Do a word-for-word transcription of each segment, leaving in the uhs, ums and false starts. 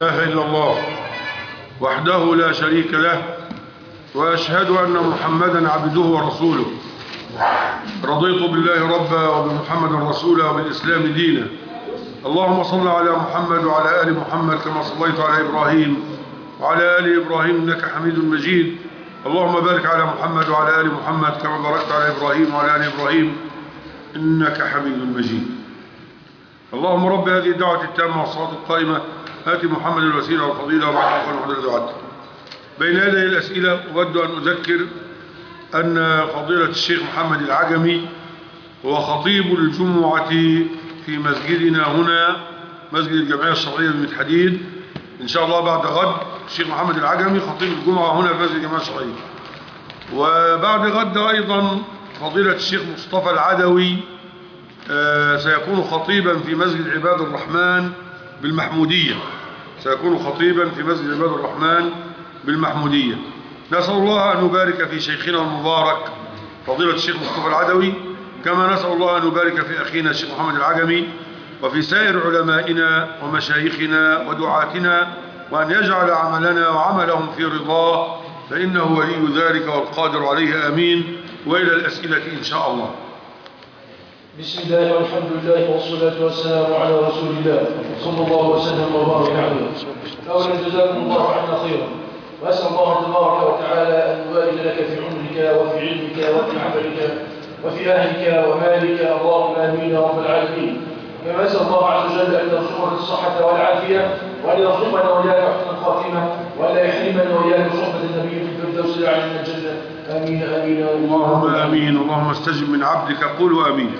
إله إلا الله وحده لا شريك له وأشهد أن محمدا عبده ورسوله. رضيت بالله ربا وبمحمد رسولا وبالإسلام دينا. اللهم صل على محمد وعلى آل محمد كما صليت على إبراهيم وعلى آل إبراهيم إنك حميد مجيد. اللهم بارك على محمد وعلى آل محمد كما باركت على إبراهيم وعلى آل إبراهيم إنك حميد مجيد. اللهم رب هذه الدعوة التامة والصلاة القائمة آت محمد الوسيلة والفضيلة وبعد عفوا وحضر دعاته. بين يدي الأسئلة أود أن أذكر أن فضيلة الشيخ محمد العجمي هو خطيب الجمعة في مسجدنا هنا مسجد الجمعية الشرعية بالمتحديد إن شاء الله بعد غد. الشيخ محمد العجمي خطيب الجمعة هنا في مسجد الجمعية الشرعية. وبعد غد أيضا فضيلة الشيخ مصطفى العدوي سيكون خطيبا في مسجد عباد الرحمن بالمحمودية سيكون خطيبا في مسجد عباد الرحمن بالمحمودية. نسأل الله أن نبارك في شيخنا المبارك فضيلة الشيخ مصطفى العدوي، كما نسأل الله أن نبارك في أخينا الشيخ محمد العجمي وفي سائر علمائنا ومشايخنا ودعاتنا، وأن يجعل عملنا وعملهم في رضاه فإنه ولي ذلك والقادر عليه. آمين. وإلى الأسئلة إن شاء الله. بسم الله والحمد لله والصلاة والسلام على رسول الله صلى الله وسلم وبارك عليه. أولا جزاكم الله عنا خيرا، وأسأل الله تبارك وتعالى أن يبارك لك في عمرك وفي علمك وفي عملك وفي أهلك ومالك، اللهم آمين يا رب العالمين. كما أسأل الله عز وجل أن يرزقنا الصحة والعافية، وأن يرزقنا وإياك حسن الخاتمة، وأن لا يحرمنا وإياك صحبة النبي في الفردوس الأعلى من الجنة. آمين آمين اللهم آمين. اللهم استجب من عبدك. قولوا آمين.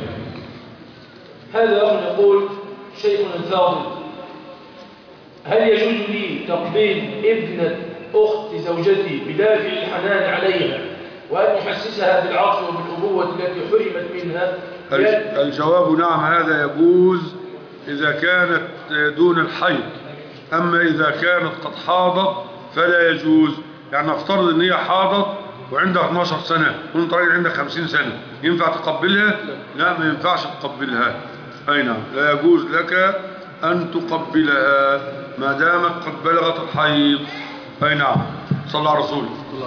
هذا أخ يقول: شيخنا الفاضل، هل يجوز لي تقبيل ابنة أخت زوجتي بدافع الحنان عليها وأن يحسسها بالعطف وبالأبوة التي حرمت منها؟ الجواب نعم، هذا يجوز إذا كانت دون الحيض. أما إذا كانت قد حاضت فلا يجوز. يعني نفترض أن هي حاضت وعندها اثنتا عشرة سنة وانت راجل عندك خمسين سنة، ينفع تقبلها؟ لا، ما ينفعش تقبلها. أي نعم، لا يجوز لك أن تقبلها ما دامت قد بلغت الحيض. أي نعم. صلى على رسوله.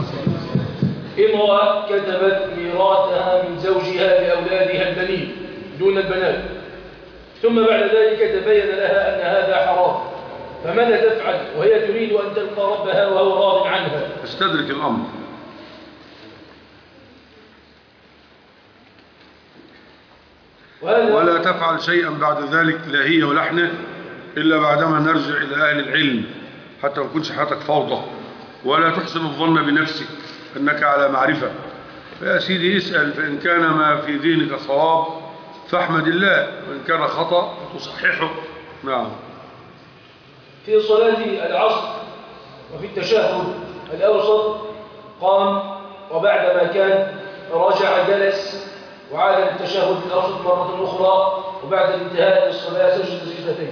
امرأة كتبت ميراثها من زوجها لأولادها البنين دون البنات، ثم بعد ذلك تبين لها أن هذا حرام، فماذا تفعل وهي تريد أن تلقى ربها وهو راض عنها؟ استدرك الأمر. ولا تفعل شيئا بعد ذلك لا هي ولا احنا إلا بعدما نرجع إلى أهل العلم حتى ما تكونش حياتك فوضى. ولا تحسن الظن بنفسك أنك على معرفة. فيا سيدي اسأل، فإن كان ما في دينك صواب فاحمد الله، وإن كان خطأ تصححه. نعم. في صلاة العصر وفي التشهد الأوسط قام، وبعدما كان رجع جلس وعاد للتشهد الأوسط مرة أخرى، وبعد الانتهاء الصلاة سجد سجدتين.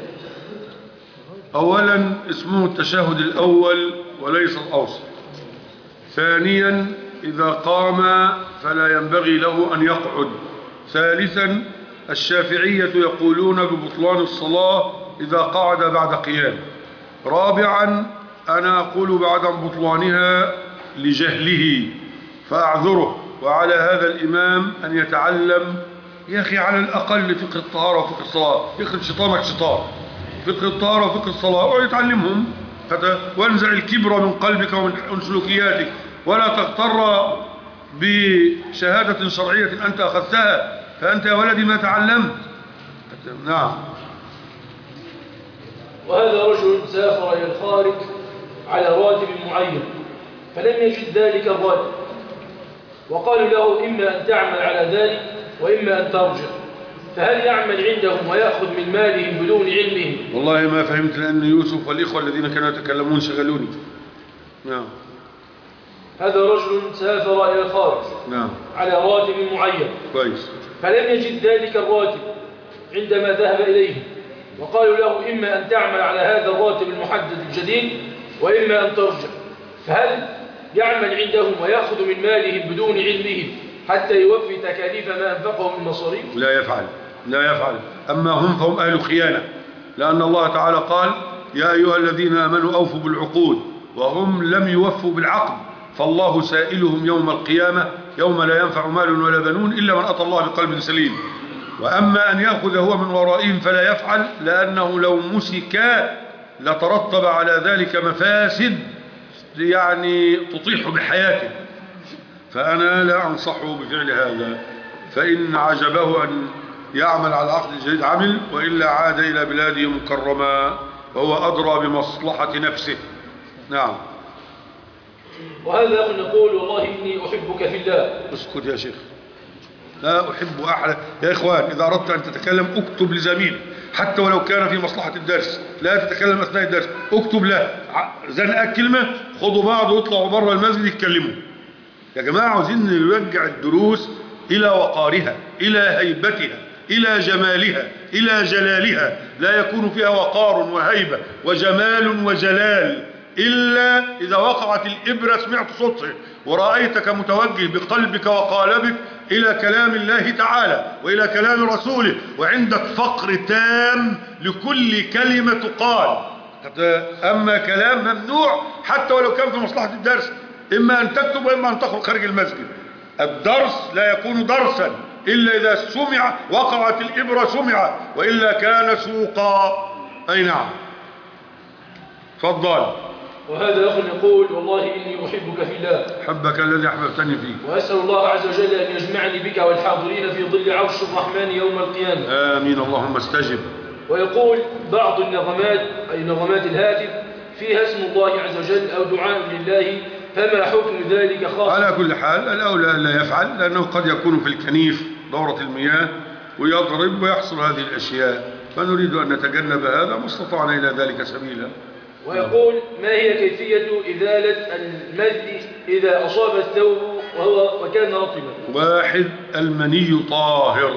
أولا اسمه التشهد الأول وليس الأوسط. ثانيا إذا قام فلا ينبغي له أن يقعد. ثالثا الشافعية يقولون ببطلان الصلاة إذا قعد بعد قيام. رابعا أنا أقول بعدم بطلانها لجهله فأعذره، وعلى هذا الإمام أن يتعلم يا أخي على الأقل فقه الطهارة وفقه الصلاة. يخرج شيطانك شيطان فقه الطهارة وفقه الصلاة ويتعلمهم، وانزع الكبر من قلبك ومن سلوكياتك، ولا تغتر بشهادة شرعية أنت أخذتها، فأنت يا ولدي ما تعلمت. نعم. وهذا رجل سافر إلى الخارج على راتب معين فلم يجد ذلك الراتب، وقالوا له إما أن تعمل على ذلك وإما أن ترجع، فهل يعمل عندهم ويأخذ من مالهم بدون علمهم؟ والله ما فهمت، لأن يوسف والإخوة الذين كانوا يتكلمون شغلوني. نعم. هذا رجل سافر إلى الخارج نعم على راتب معين كويس، فلم يجد ذلك الراتب عندما ذهب إليه، وقالوا له إما أن تعمل على هذا الراتب المحدد الجديد وإما أن ترجع، فهل يعمل عندهم ويأخذ من مالهم بدون علمهم حتى يوفي تكاليف ما أنفقه من مصاريف؟ لا يفعل لا يفعل. أما هم فهم أهل خيانة، لأن الله تعالى قال يا أيها الذين آمنوا أوفوا بالعقود وهم لم يوفوا بالعقد فالله سائلهم يوم القيامة يوم لا ينفع مال ولا بنون إلا من أتى الله بقلب سليم. وأما أن يأخذ هو من ورائهم فلا يفعل، لأنه لو مسك لترتب على ذلك مفاسد يعني تطيح بحياته، فأنا لا أنصحه بفعل هذا. فإن عجبه أن يعمل على عقد الجديد عمل، وإلا عاد إلى بلاده مكرما وهو أدرى بمصلحة نفسه. نعم. وهذا أخ نقول والله إني أحبك في الله. اسكت يا شيخ، لا أحب أحد. يا إخوان إذا أردت أن تتكلم اكتب لزميل حتى ولو كان في مصلحة الدرس، لا تتكلم أثناء الدرس، اكتب له زنقة كلمة، خدوا بعض واطلعوا بره المسجد يتكلموا. يا جماعة عاوزين نرجع الدروس إلى وقارها، إلى هيبتها، إلى جمالها، إلى جلالها. لا يكون فيها وقار وهيبة وجمال وجلال إلا إذا وقعت الإبرة سمعت صوتها ورأيتك متوجه بقلبك وقالبك إلى كلام الله تعالى وإلى كلام رسوله، وعندك فقر تام لكل كلمة تقال. أما كلام ممنوع حتى ولو كان في مصلحة الدرس، إما أن تكتب وإما أن تخرج خارج المسجد. الدرس لا يكون درسا إلا إذا سمع، وقعت الإبرة سمع، وإلا كان سوقا. أي نعم. فضل. وهذا أخ يقول والله إني أحبك في الله، حبك الذي أحببتني فيه، وأسأل الله عز وجل أن يجمعني بك والحاضرين في ظل عرش الرحمن يوم القيامة. آمين اللهم استجب. ويقول بعض النغمات أي نغمات الهاتف فيها اسم الله عز وجل أو دعاء لله، فما حكم ذلك خاص؟ على كل حال الأولى لا يفعل، لأنه قد يكون في الكنيف دورة المياه ويضرب ويحصل هذه الأشياء، فنريد أن نتجنب هذا ما استطعنا إلى ذلك سبيلا. ويقول ما هي كيفية إزالة المذي إذا أصاب الثوب وهو وكان رطبا؟ واحد المني طاهر.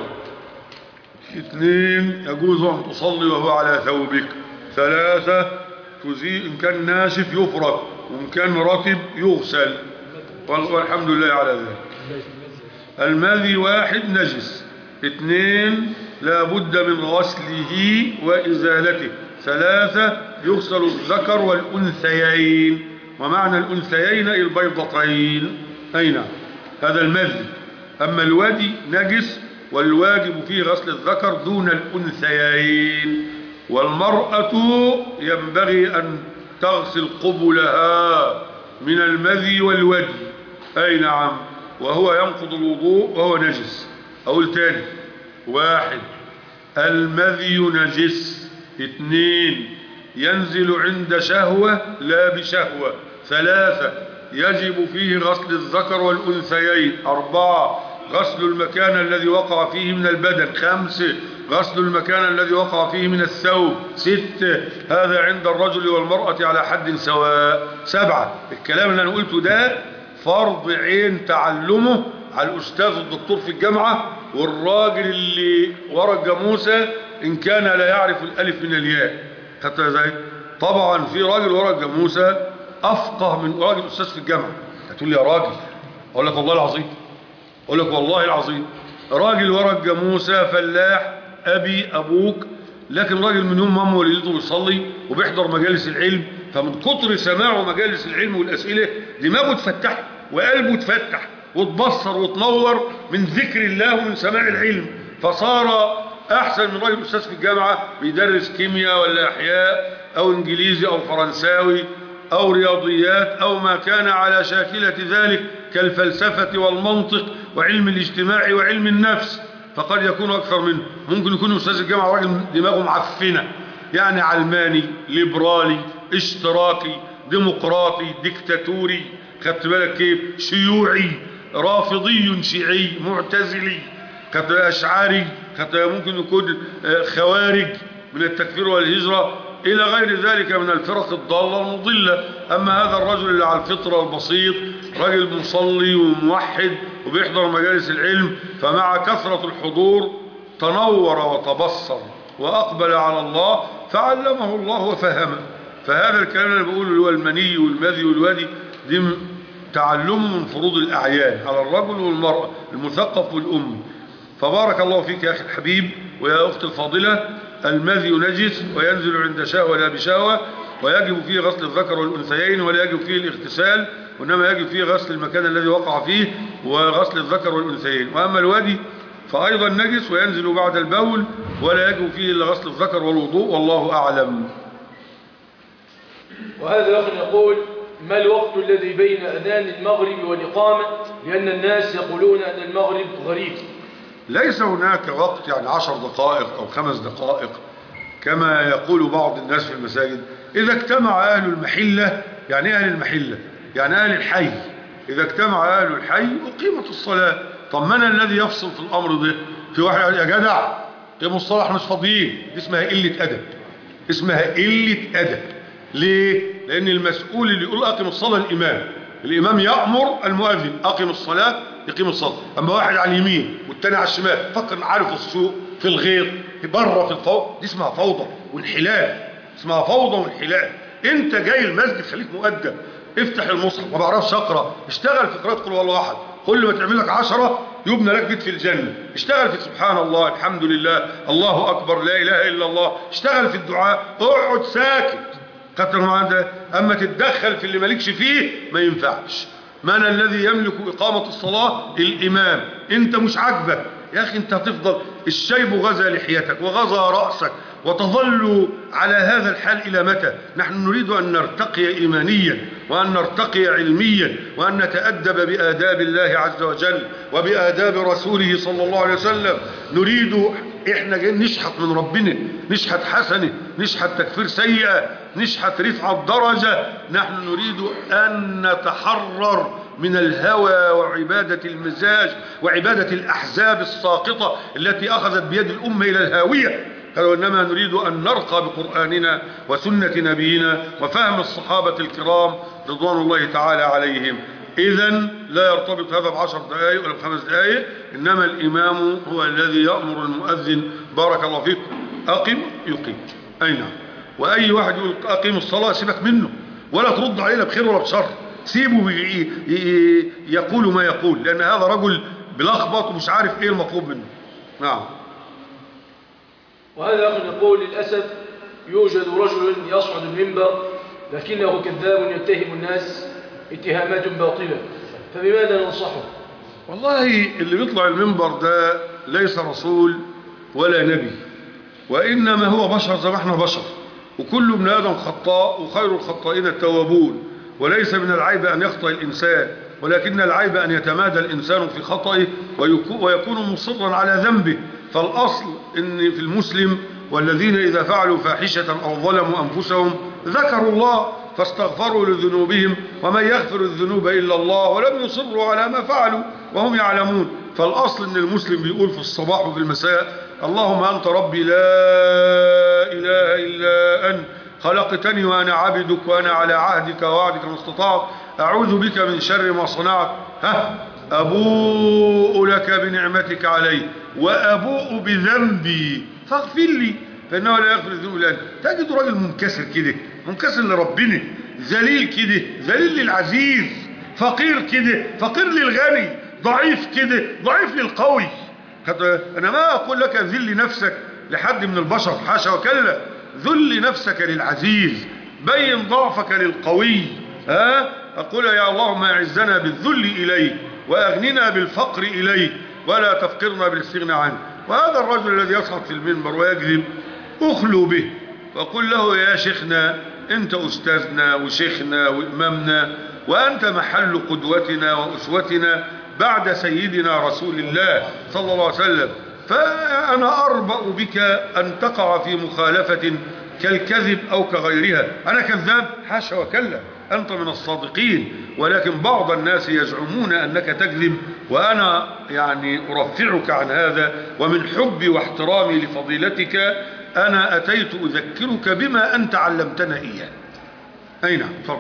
اثنين يجوز أن تصلي وهو على ثوبك. ثلاثة تزيل إن كان ناشف يفرك وإن كان رطب يغسل، والحمد لله على ذلك. المذي واحد نجس. اثنين لا بد من غسله وإزالته. ثلاثة يغسل الذكر والأنثيين، ومعنى الأنثيين البيضتين. أين هذا المذي. أما الودي نجس والواجب فيه غسل الذكر دون الأنثيين. والمرأة ينبغي أن تغسل قبلها من المذي والودي. أي نعم. وهو ينقض الوضوء وهو نجس. أقول تاني، واحد المذي نجس. اثنين ينزل عند شهوة لا بشهوة. ثلاثة يجب فيه غسل الذكر والأنثيين. أربعة غسل المكان الذي وقع فيه من البدن. خمسة غسل المكان الذي وقع فيه من الثوب. ستة هذا عند الرجل والمرأة على حد سواء. سبعة الكلام اللي أنا قلته ده فرض عين تعلمه على الأستاذ الدكتور في الجامعة والراجل اللي ورا الجاموسة إن كان لا يعرف الألف من الياء. حتى ازاي؟ طبعا في راجل ورا الجاموسة أفقه من راجل أستاذ في الجامعة. هتقول لي يا راجل، أقول لك والله العظيم، أقول لك والله العظيم راجل ورا الجاموسة فلاح أبي أبوك، لكن راجل من يوم مامه وليدته بيصلي وبيحضر مجالس العلم، فمن كتر سماعه مجالس العلم والأسئلة دماغه اتفتح وقلبه اتفتح وتبصر وتنور من ذكر الله ومن سماع العلم، فصار أحسن من راجل أستاذ في الجامعة بيدرس كيمياء ولا أحياء أو إنجليزي أو فرنساوي أو رياضيات أو ما كان على شاكلة ذلك كالفلسفة والمنطق وعلم الاجتماع وعلم النفس، فقد يكون أكثر منه. ممكن يكون أستاذ الجامعة راجل دماغه معفنة، يعني علماني ليبرالي اشتراكي ديمقراطي ديكتاتوري، خدت بالك كيف، شيوعي رافضي شيعي معتزلي أشعري، ممكن يكون خوارج من التكفير والهجرة إلى غير ذلك من الفرق الضالة المضلة. أما هذا الرجل اللي على الفطرة البسيط رجل مصلي وموحد وبيحضر مجالس العلم، فمع كثرة الحضور تنور وتبصر وأقبل على الله فعلمه الله وفهمه. فهذا الكلام اللي بقوله اللي هو المني والمذي والودي دي تعلمه من فروض الأعيان على الرجل والمرأة المثقف والأم. فبارك الله فيك يا أخي الحبيب ويا أختي الفاضلة، المذي نجس وينزل عند شهوة لا بشهوة، ويجب فيه غسل الذكر والأنثيين ولا يجب فيه الاغتسال، وإنما يجب فيه غسل المكان الذي وقع فيه وغسل الذكر والأنثيين. وأما الودي فأيضا نجس وينزل بعد البول ولا يجب فيه إلا غسل الذكر والوضوء، والله أعلم. وهذا أخ يقول: ما الوقت الذي بين أذان المغرب والإقامة؟ لأن الناس يقولون أن المغرب غريب. ليس هناك وقت يعني عشر دقائق أو خمس دقائق كما يقول بعض الناس في المساجد. إذا اجتمع أهل المحلة، يعني أهل المحلة يعني أهل الحي، إذا اجتمع أهل الحي أقيمت الصلاة. طب من الذي يفصل في الأمر ده؟ في واحد يا جدع قيموا الصلاة احنا مش فاضيين، دي اسمها قلة أدب، اسمها قلة أدب. ليه؟ لأن المسؤول اللي يقول أقم الصلاة الإمام، الإمام يأمر المؤذن أقم الصلاة يقيم الصلاة. أما واحد على اليمين والتاني على الشمال، فكر عارف السوق في الغيط في بره في الفوق، دي اسمها فوضى وانحلال، اسمها فوضى وانحلال. انت جاي المسجد خليك مؤدب، افتح المصحف، ما بعرفش اقرا اشتغل في قراءة قل هو الله احد، كل ما تعمل لك عشرة يبنى لك بيت في الجنة. اشتغل في سبحان الله الحمد لله الله أكبر لا إله إلا الله، اشتغل في الدعاء، اقعد ساكت كتر ما ده. أما تتدخل في اللي مالكش فيه ما ينفعش. من الذي يملك إقامة الصلاة؟ الإمام. انت مش عاجبك يا أخي، انت هتفضل الشيب غزا لحيتك وغزا رأسك وتظل على هذا الحال إلى متى؟ نحن نريد أن نرتقي إيمانيا وأن نرتقي علميا وأن نتأدب بآداب الله عز وجل وبآداب رسوله صلى الله عليه وسلم. نريد إحنا جايين نشحت من ربنا، نشحت حسنة، نشحت تكفير سيئة، نشحت رفع الدرجة. نحن نريد أن نتحرر من الهوى وعبادة المزاج وعبادة الأحزاب الساقطة التي أخذت بيد الأمة إلى الهاوية. قالوا إنما نريد أن نرقى بقرآننا وسنة نبينا وفهم الصحابة الكرام رضوان الله تعالى عليهم. إذن لا يرتبط هذا بعشر دقائق ولا بخمس دقائق، إنما الإمام هو الذي يأمر المؤذن بارك الله فيك أقم يقيم. أي نعم. وأي واحد يقول أقيم الصلاة سيبك منه ولا ترد عليه بخير ولا بشر، سيبه يقول ما يقول، لأن هذا رجل بلخبط ومش عارف إيه المطلوب منه. نعم. وهذا أخي يقول: للأسف يوجد رجل يصعد المنبر لكنه كذاب يتهم الناس اتهامات باطلة، فبماذا ننصحه؟ والله اللي بيطلع المنبر ده ليس رسول ولا نبي، وإنما هو بشر زي ما احنا بشر، وكل ابن آدم خطاء وخير الخطائين التوابون، وليس من العيب أن يخطئ الإنسان، ولكن العيب أن يتمادى الإنسان في خطئه ويكون مصرا على ذنبه. فالأصل إن في المسلم: والذين إذا فعلوا فاحشة أو ظلموا أنفسهم ذكروا الله فاستغفروا لذنوبهم ومن يغفر الذنوب إلا الله ولم يصروا على ما فعلوا وهم يعلمون. فالأصل إن المسلم بيقول في الصباح وفي المساء: اللهم أنت ربي لا إله إلا أنت خلقتني وأنا عبدك وأنا على عهدك ووعدك ما استطعت أعوذ بك من شر ما صنعت، ها أبوء لك بنعمتك علي وأبوء بذنبي فاغفر لي فإنه لا يغفر الذنوب إلا أنت. تجد راجل منكسر كده، منكسر لربنا، ذليل كده، ذليل للعزيز، فقير كده، فقير للغني، ضعيف كده، ضعيف للقوي. أنا ما أقول لك ذل نفسك لحد من البشر، حاشا وكلا، ذل نفسك للعزيز، بين ضعفك للقوي. ها أقول يا اللهم أعزنا بالذل إليك وأغننا بالفقر إليك ولا تفقرنا بالاستغناء عنه. وهذا الرجل الذي يصعد في المنبر ويكذب أخلو به وأقول له: يا شيخنا أنت أستاذنا وشيخنا وإمامنا وأنت محل قدوتنا وأسوتنا بعد سيدنا رسول الله صلى الله عليه وسلم، فأنا أربأ بك أن تقع في مخالفة كالكذب أو كغيرها. أنا كذاب؟ حاشا وكلا، أنت من الصادقين، ولكن بعض الناس يزعمون أنك تكذب، وأنا يعني أرفعك عن هذا، ومن حبي واحترامي لفضيلتك أنا أتيت أذكرك بما أنت علمتنا إياه. أي نعم، تفضل.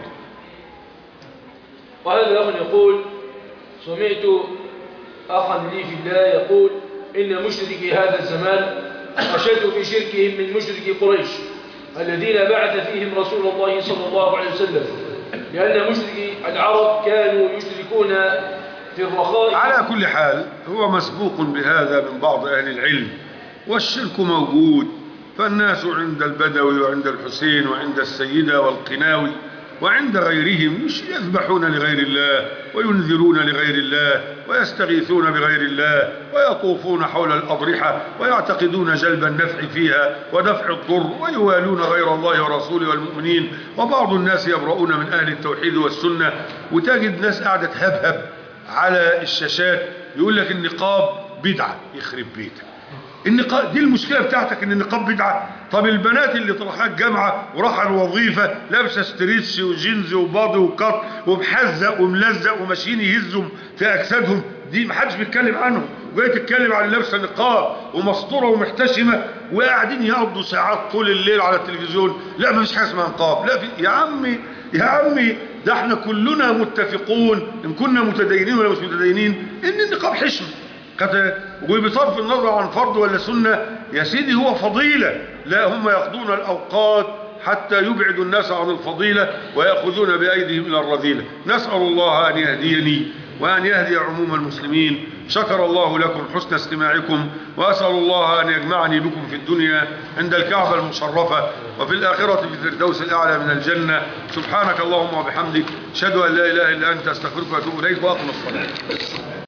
وهذا أخ يقول: سمعت أخا لي في الله يقول إن مشركي هذا الزمان أشد في شركهم من مشركي قريش الذين بعث فيهم رسول الله صلى الله عليه وسلم، لأن مشركي العرب كانوا يشركون في الرخاء. على كل حال هو مسبوق بهذا من بعض أهل العلم، والشرك موجود فالناس عند البدوي وعند الحسين وعند السيدة والقناوي وعند غيرهم يذبحون لغير الله وينذرون لغير الله ويستغيثون بغير الله ويطوفون حول الأضرحة ويعتقدون جلب النفع فيها ودفع الضر ويوالون غير الله ورسوله والمؤمنين. وبعض الناس يبرؤون من أهل التوحيد والسنة، وتجد ناس قاعدة تهبهب على الشاشات يقول لك النقاب بدعة. يخرب بيتك، النقاب دي المشكلة بتاعتك ان النقاب بدعة؟ طب البنات اللي طرحها الجامعة وراح الوظيفة لابسة ستريتش وجينز وباضي وقط ومحزق وملزق وماشيين يهزهم في اجسادهم، دي محدش بيتكلم عنهم، وجاي تتكلم عن لابسة نقاب ومسطورة ومحتشمة وقاعدين يقضوا ساعات طول الليل على التلفزيون. لا مفيش حاجة اسمها نقاب، لا في يا عمي يا عمي ده احنا كلنا متفقون ان كنا متدينين ولا مش متدينين ان النقاب حشمة، وبصرف النظر عن فرض ولا سنة يا سيدي هو فضيلة. لا، هم يقضون الأوقات حتى يبعدوا الناس عن الفضيلة ويأخذون بأيديهم إلى الرذيلة. نسأل الله أن يهديني وأن يهدي عموم المسلمين. شكر الله لكم حسن استماعكم، وأسأل الله أن يجمعني بكم في الدنيا عند الكعبة المشرفة وفي الآخرة في الفردوس الأعلى من الجنة. سبحانك اللهم وبحمدك، أشهد أن لا إله إلا أنت، أستغفرك وأتوب إليك، وأقم الصلاة.